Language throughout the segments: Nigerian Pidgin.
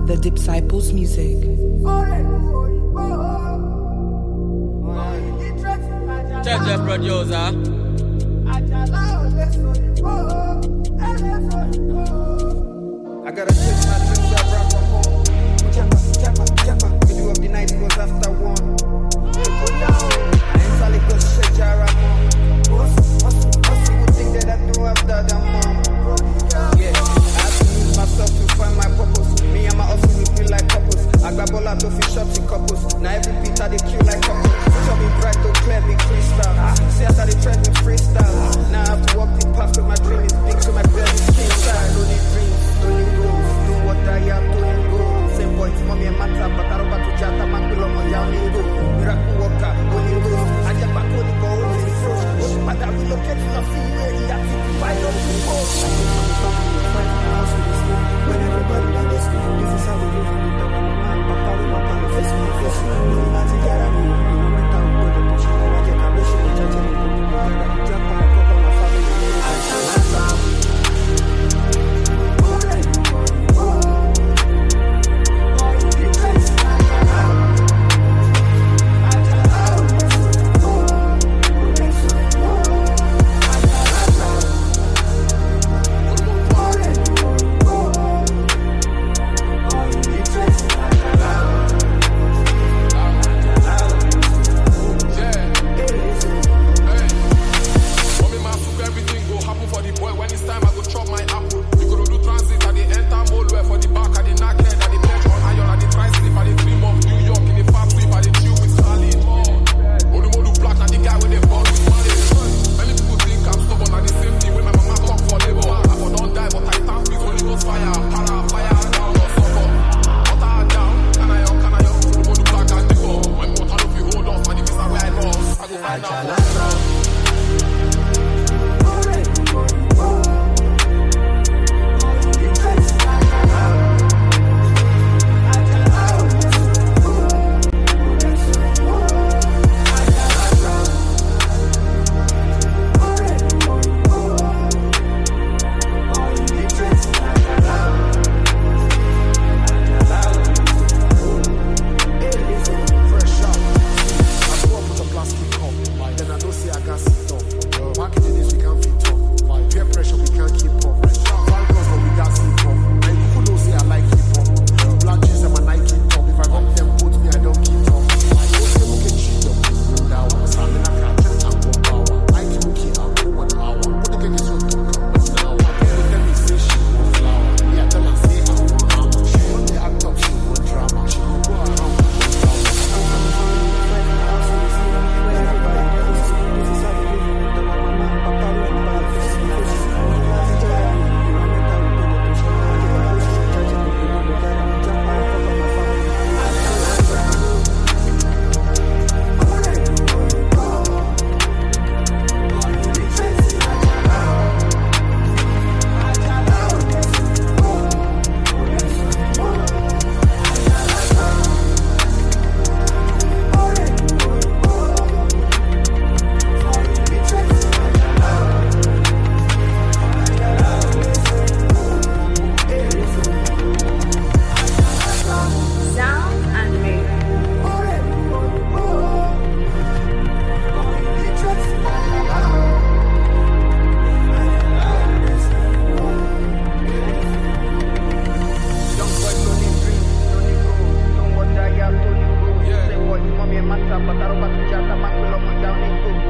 The Disciples Music. Check the producer. I gotta take my dreams up right from home. Japa. Middle of the night goes after one. I ain't solid go shake Jara mom. What's you would think that I do after that mom? Yeah, I have to lose myself to find my purpose. Me and my hustle will feel like couples. I grab all out to fish up in couples. Now every beat I they kill like couples. Tell me bright to clear me crystal. See after they try me freestyle. Now I have to walk the path with my dream is big so my belly skin style. Only dreams, only goals. Do what I am doing go. Same boys, mommy and manta, but I don't want to chat. I'm a pillow on young go. Miracle walker, only go. I just back on the go. Only froze. But I relocate to the sea where he has to find up to go. When everybody does this, this is how we live. Papa, face me, face me. No, not to get up.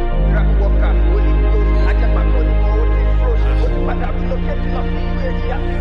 Yeah.